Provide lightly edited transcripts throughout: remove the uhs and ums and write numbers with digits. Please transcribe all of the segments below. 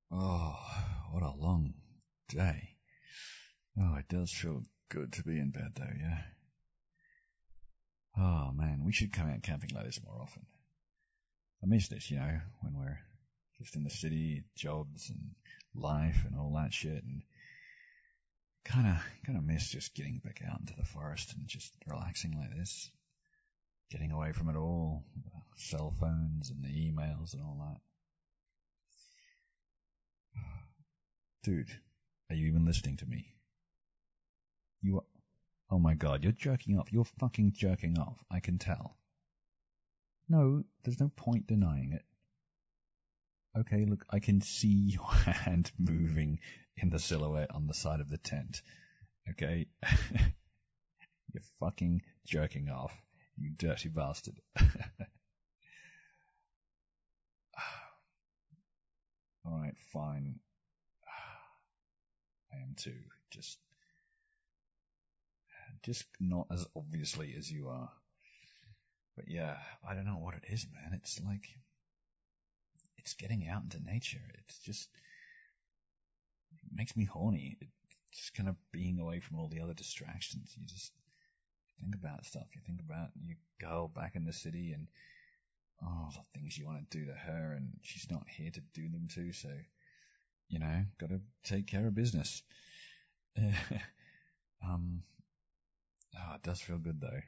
Oh, what a long day. Oh, it does feel good to be in bed though, yeah? Oh man, we should come out camping like this more often. I miss this, when we're just in the city, jobs and life and all that shit, and kinda miss just getting back out into the forest and just relaxing like this. Getting away from it all, the cell phones and the emails and all that. Dude, are you even listening to me? You are, oh my god, you're jerking off. You're fucking jerking off. I can tell. No, there's no point denying it. Okay, look, I can see your hand moving in the silhouette on the side of the tent. Okay? You're fucking jerking off. You dirty bastard. Alright, fine. I am too. Just not as obviously as you are. But yeah, I don't know what it is, man. It's like, it's getting out into nature. It makes me horny. It's just kind of being away from all the other distractions. You just think about stuff. You think about your girl back in the city and, oh, the things you want to do to her, and she's not here to do them to, so, gotta take care of business. It does feel good though.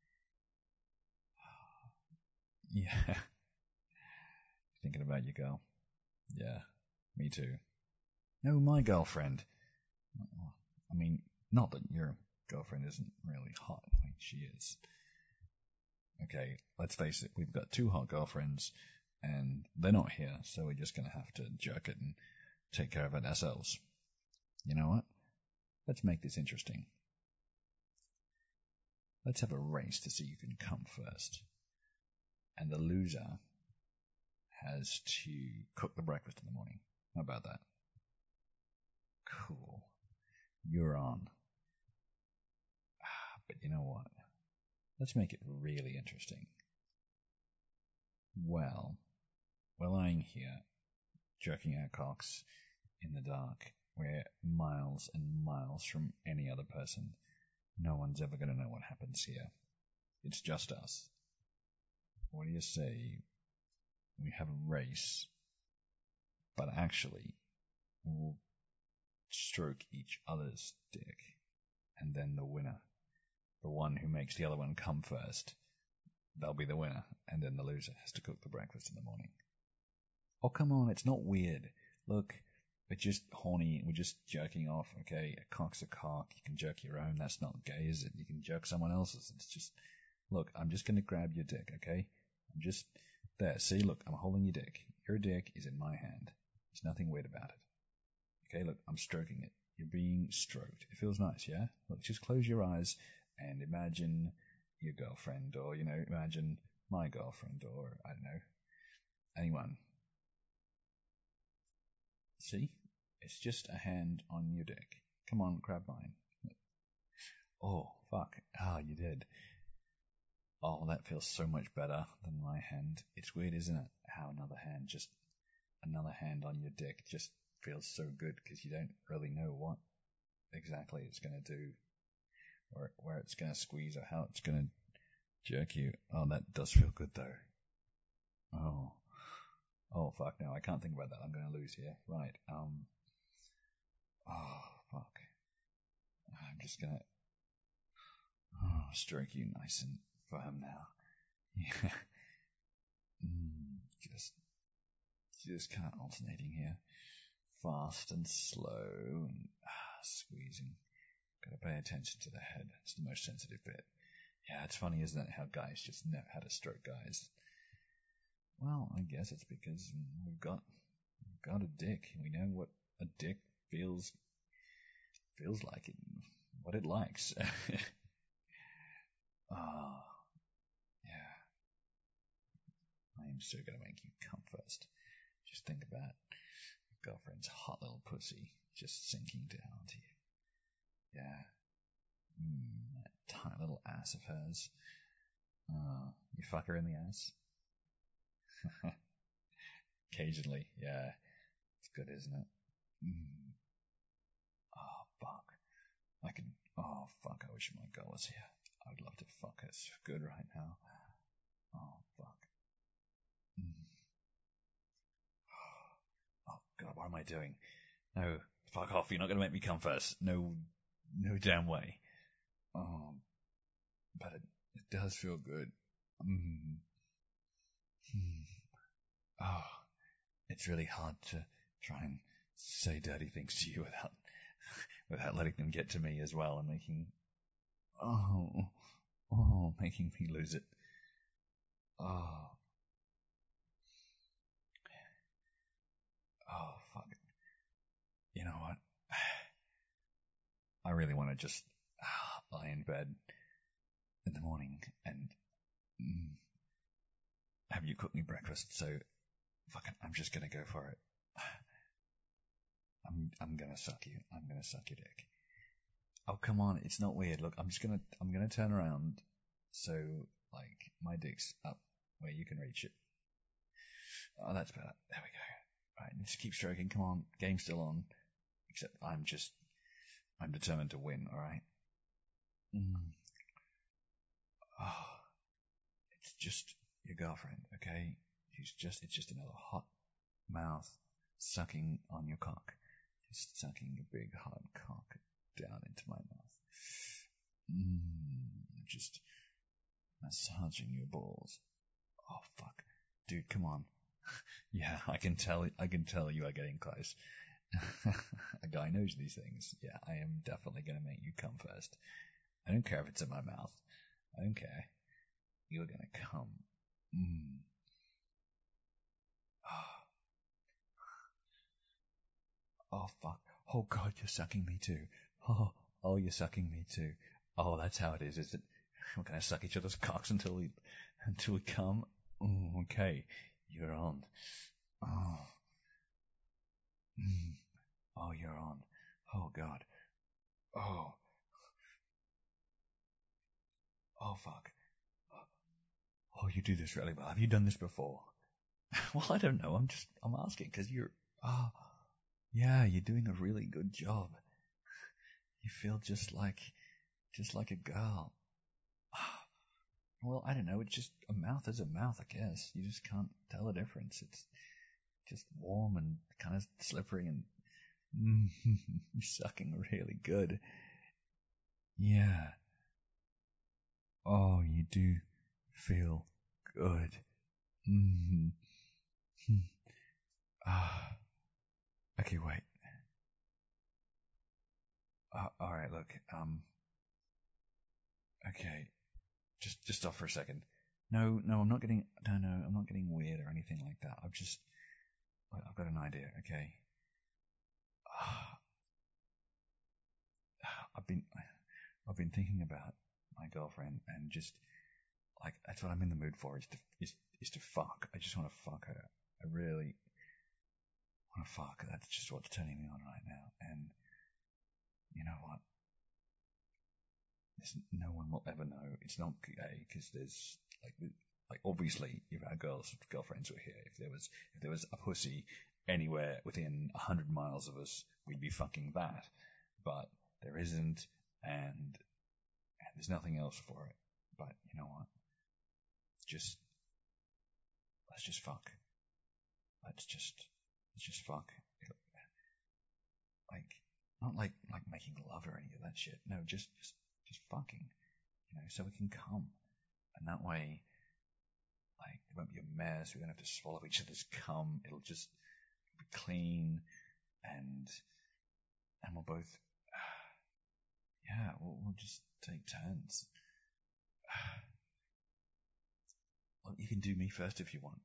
Yeah. Thinking about your girl. Yeah, me too. No, my girlfriend. I mean, not that your girlfriend isn't really hot. I mean, she is. Okay, let's face it, we've got two hot girlfriends, and they're not here, so we're just gonna have to jerk it and take care of it ourselves. You know what? Let's make this interesting. Let's have a race to see who can come first. And the loser has to cook the breakfast in the morning. How about that? Cool. You're on. But you know what? Let's make it really interesting. Well, we're lying here, jerking our cocks in the dark. We're miles and miles from any other person. No one's ever going to know what happens here. It's just us. What do you say we have a race, but actually we'll stroke each other's dick, and then the winner, the one who makes the other one come first, they'll be the winner, and then the loser has to cook the breakfast in the morning. Oh, come on, it's not weird. Look, we're just horny, we're just jerking off, okay? A cock's a cock, you can jerk your own, that's not gay, is it? You can jerk someone else's, it's just, look, I'm just gonna grab your dick, okay? I'm just, there, see, look, I'm holding your dick. Your dick is in my hand. There's nothing weird about it. Okay, look, I'm stroking it. You're being stroked. It feels nice, yeah? Look, just close your eyes and imagine your girlfriend, or, imagine my girlfriend, or, I don't know, anyone. See? It's just a hand on your dick. Come on, grab mine. Oh, fuck. You did. Oh, that feels so much better than my hand. It's weird, isn't it? How another hand on your dick just feels so good because you don't really know what exactly it's going to do, or where it's going to squeeze, or how it's going to jerk you. Oh, that does feel good though. Oh, fuck, no, I can't think about that. I'm going to lose here. Right, oh, fuck. I'm just going to stroke you nice and firm now. Yeah. Just kind of alternating here. Fast and slow and squeezing. Gotta pay attention to the head. It's the most sensitive bit. Yeah, it's funny, isn't it, how guys just know how to stroke guys. Well, I guess it's because we've got a dick. We know what a dick feels like and what it likes. Oh, yeah. I am so gonna make you come first. Just think about your girlfriend's hot little pussy just sinking down to you. Yeah. That tiny little ass of hers. You fuck her in the ass? Occasionally, yeah. It's good, isn't it? Mm. Oh, fuck. Oh, fuck, I wish my girl was here. I would love to fuck her so good right now. Oh, fuck. Mm. Oh, God, what am I doing? No, fuck off. You're not going to make me come first. No, no damn way. Oh, but it does feel good. Mm. Hmm. Oh, it's really hard to try and say dirty things to you without letting them get to me as well and oh, making me lose it. Oh, fuck it. You know what? I really want to just lie in bed in the morning and have you cook me breakfast. So, fucking, I'm just gonna go for it. I'm gonna suck you. I'm gonna suck your dick. Oh, come on, it's not weird. Look, I'm gonna turn around so like my dick's up where you can reach it. Oh, that's better. There we go. Right, just keep stroking. Come on, game's still on. Except I'm determined to win. All right. Oh, it's just your girlfriend, okay? It's just another hot mouth sucking on your cock. Just sucking a big hard cock down into my mouth. Just massaging your balls. Oh, fuck. Dude, come on. Yeah, I can tell you are getting close. A guy knows these things. Yeah, I am definitely going to make you come first. I don't care if it's in my mouth. I don't care. You're going to come. Oh, fuck. Oh, God, you're sucking me too. Oh, you're sucking me too. Oh, that's how it is it? We're going to suck each other's cocks until we come. Okay, you're on. Oh. Oh, you're on. Oh, God. Oh. Oh, fuck. Oh, you do this really well. Have you done this before? Well, I don't know. I'm asking because oh, yeah, you're doing a really good job. You feel just like a girl. Well, I don't know. It's just a mouth is a mouth, I guess. You just can't tell the difference. It's just warm and kind of slippery and sucking really good. Yeah. Oh, you do feel good. Okay, wait. All right, look. Okay, just stop for a second. No, I'm not getting. No, I'm not getting weird or anything like that. I've got an idea. Okay. I've been thinking about my girlfriend and just like that's what I'm in the mood for is to fuck. I just want to fuck her. I really want to fuck. That's just what's turning me on right now. And you know what? No one will ever know. It's not gay because there's like obviously if our girlfriends were here, if there was a pussy anywhere within 100 miles of us, we'd be fucking that. But there isn't, and there's nothing else for it. But you know what? Let's just fuck. Let's just fuck. Like not like making love or any of that shit. No, just fucking. You know, so we can come, and that way, like it won't be a mess. We don't have to swallow each other's cum. It'll just be clean, and we'll both. Yeah, we'll just take turns. Well, you can do me first if you want.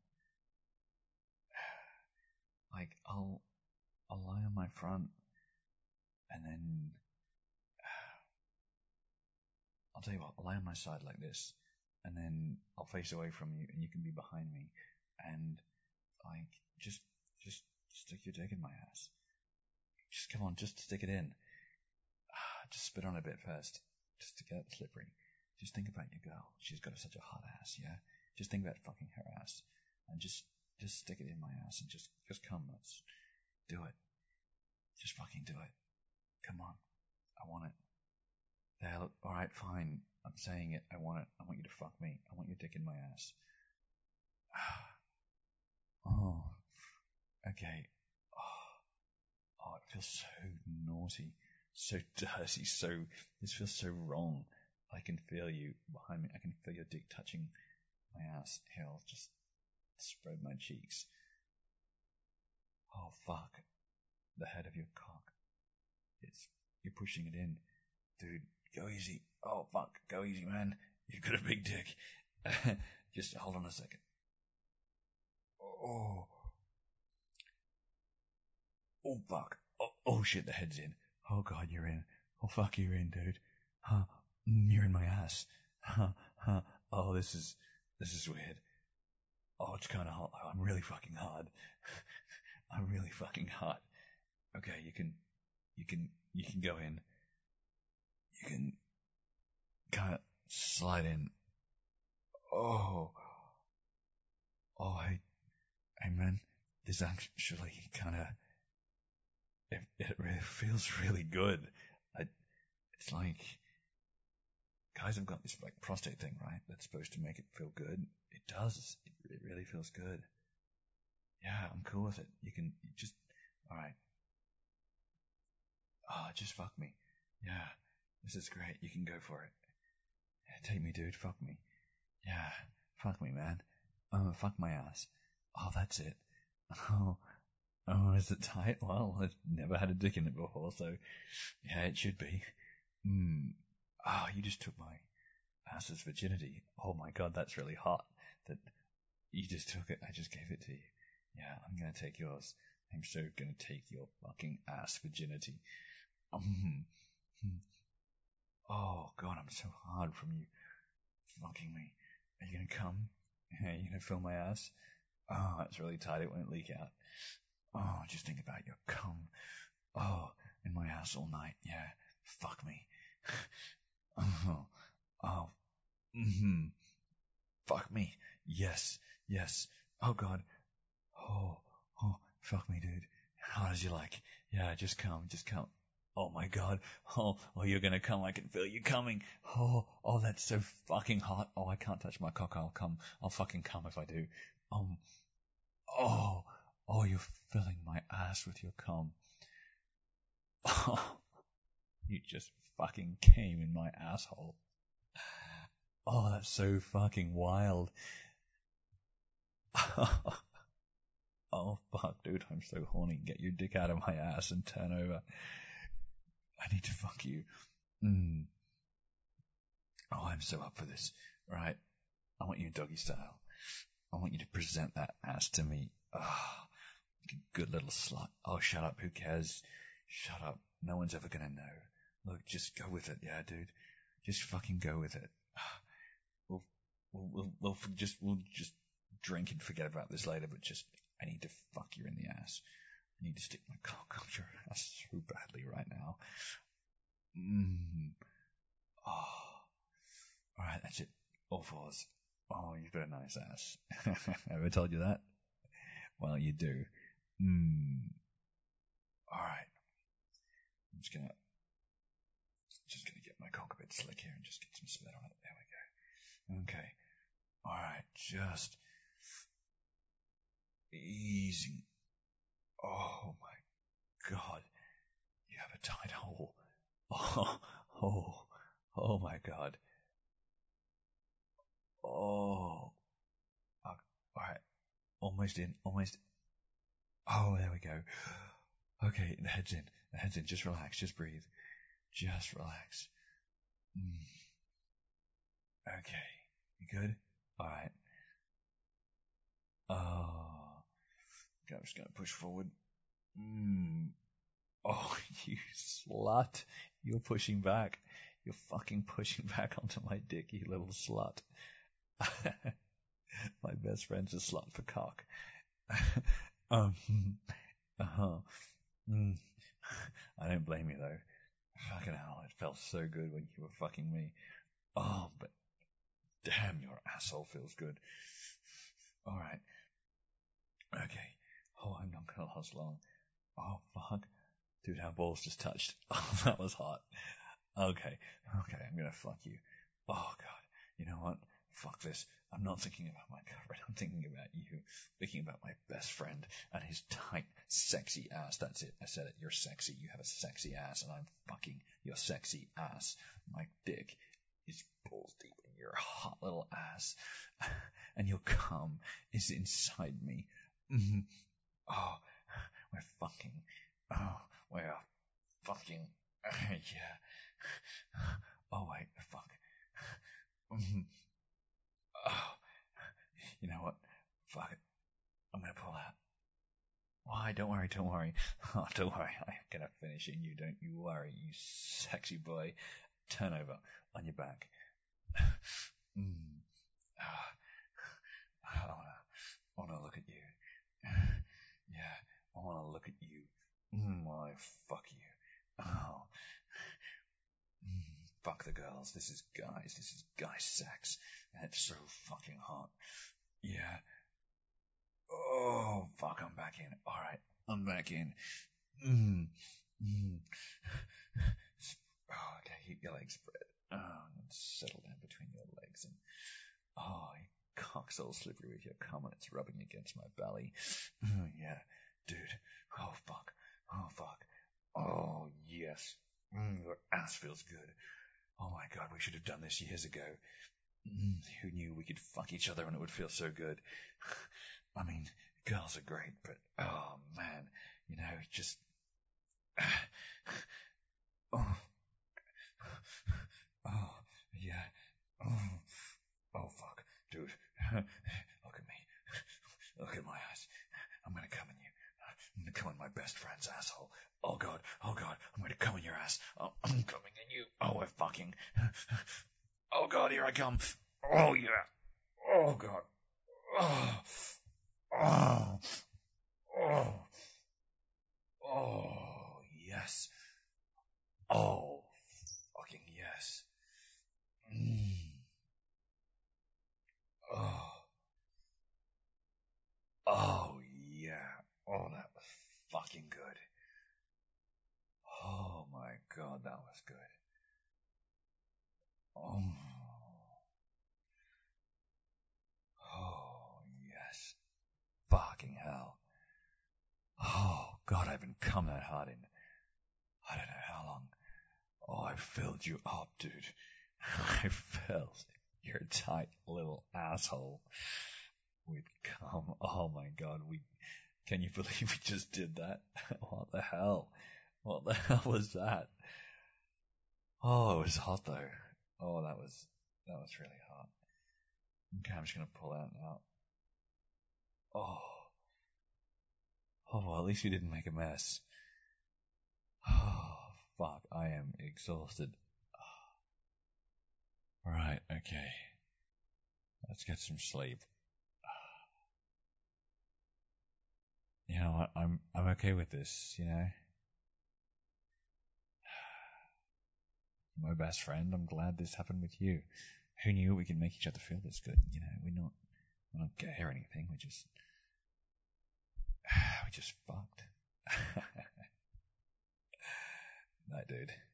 Like I'll lie on my front, and then I'll tell you what. I'll lie on my side like this, and then I'll face away from you, and you can be behind me, and like just stick your dick in my ass. Just come on, just stick it in. Just spit on a bit first, just to get it slippery. Just think about your girl. She's got such a hot ass, yeah? Just think about fucking her ass. And just stick it in my ass and just come. Do it. Just fucking do it. Come on. I want it. There, look. Alright, fine. I'm saying it. I want it. I want you to fuck me. I want your dick in my ass. Oh. Okay. Oh, it feels so naughty. So dirty. This feels so wrong. I can feel you behind me. I can feel your dick touching my ass. Here, I'll just spread my cheeks. Oh, fuck. The head of your cock. You're pushing it in. Dude, go easy. Oh, fuck. Go easy, man. You've got a big dick. Just hold on a second. Oh. Oh, fuck. Oh, shit, the head's in. Oh, God, you're in. Oh, fuck, you're in, dude. Huh. You're in my ass. Huh. Oh, this is weird. Oh, it's kind of hot. I'm really fucking hard. I'm really fucking hot. Okay, you can go in. You can kind of slide in. Oh, hey man, this actually kind of, it really feels really good. It's like, guys have got this like prostate thing, right? That's supposed to make it feel good. It does. It really feels good. Yeah, I'm cool with it. Alright. Oh, just fuck me. Yeah, this is great. You can go for it. Yeah, take me, dude. Fuck me. Yeah, fuck me, man. Fuck my ass. Oh, that's it. Is it tight? Well, I've never had a dick in it before, so yeah, it should be. Oh, you just took my ass's virginity. Oh my god, that's really hot. That you just took it. I just gave it to you. Yeah, I'm gonna take yours. I'm so gonna take your fucking ass virginity. Oh god, I'm so hard from you fucking me. Are you gonna come? Are you gonna fill my ass? Oh, it's really tight. It won't leak out. Oh, just think about your cum. Oh, in my ass all night. Yeah, fuck me. Oh, fuck me. Yes. Oh god. Oh, fuck me, dude. How does you like? Yeah, just come. Oh my god. Oh, you're gonna come. I can feel you coming. Oh, that's so fucking hot. Oh, I can't touch my cock. I'll come. I'll fucking come if I do. You're filling my ass with your cum. Oh, you just fucking came in my asshole. Oh, that's so fucking wild. Oh, fuck, dude, I'm so horny. Get your dick out of my ass and turn over. I need to fuck you. Oh, I'm so up for this. Right. I want you doggy style. I want you to present that ass to me. Oh, good little slut. Oh, shut up. Who cares? Shut up. No one's ever gonna know. Look, just go with it. Yeah, dude. Just fucking go with it. We'll just drink and forget about this later, but I need to fuck you in the ass. I need to stick my cock up your ass so badly right now. Oh. Alright, that's it. All fours. Oh, you've got a nice ass. Ever told you that? Well, you do. Alright. I'm just gonna get my cock a bit slick here and just get some spit on it. There we go. Okay. Alright, just easy. Oh my god. You have a tight hole. Oh my god. Oh. Alright. Almost in. Oh, there we go. Okay, the head's in. Just relax. Just breathe. Just relax. Okay. You good? Alright. Oh. Okay, I'm just gonna push forward. Oh, you slut. You're pushing back. You're fucking pushing back onto my dick, you little slut. My best friend's a slut for cock. I don't blame you though. Fucking hell, it felt so good when you were fucking me. Oh, but damn, your asshole feels good. Alright. Okay. Oh, I'm not gonna last long. Oh, fuck. Dude, our balls just touched. Oh, that was hot. Okay, I'm gonna fuck you. Oh, God. You know what? Fuck this. I'm not thinking about my girlfriend. I'm thinking about you. Thinking about my best friend and his tight, sexy ass. That's it. I said it. You're sexy. You have a sexy ass, and I'm fucking your sexy ass. My dick is balls deep in your hot little ass, and your cum is inside me. Mm-hmm. Oh, we're fucking. Oh, we're fucking. Yeah. Oh, wait. Fuck. Mm-hmm. Oh, you know what? Fuck it. I'm gonna pull out. Why? Don't worry. Oh, don't worry. I'm gonna finish it. You don't you worry, you sexy boy. Turn over on your back. Mm. I wanna look at you. Yeah, I wanna look at you. I fuck you. Oh. Fuck the girls. This is guys. This is guy sex. And it's so fucking hot. Yeah. Oh, fuck, I'm back in. Alright, I'm back in. Mm. Mm. Oh, okay, keep your legs spread. Oh, and settle down between your legs. And oh, your cock's all slippery with your cum and it's rubbing against my belly. Oh, yeah, dude. Oh, fuck. Oh, fuck. Oh, yes. Your ass feels good. Oh, my God, we should have done this years ago. Who knew we could fuck each other and it would feel so good? I mean, girls are great, but oh man, just oh, oh yeah, oh fuck, dude, look at me, look at my eyes. I'm gonna come in you. I'm gonna come in my best friend's asshole. Oh god, I'm gonna come in your ass. Oh, I'm coming in you. Oh, we're fucking. Oh god, here I come. Oh yeah. Oh god. Oh. Oh. Oh. Oh. Yes. Oh. Fucking yes. Oh. Oh yeah. Oh, that was fucking good. Oh my god, that was good. Oh. Oh yes. Fucking hell. Oh god, I haven't come that hard in I don't know how long. Oh, I filled you up, dude. I filled your tight little asshole with cum. Oh my god, can you believe we just did that? What the hell? What the hell was that? Oh, it was hot though. Oh, that was really hot. Okay, I'm just gonna pull out now. Oh, well, at least we didn't make a mess. Oh, fuck, I am exhausted. Right, okay. Let's get some sleep. You know what? I'm okay with this, My best friend, I'm glad this happened with you. Who knew we could make each other feel this good? We're not gay or anything. We just fucked. Night, dude.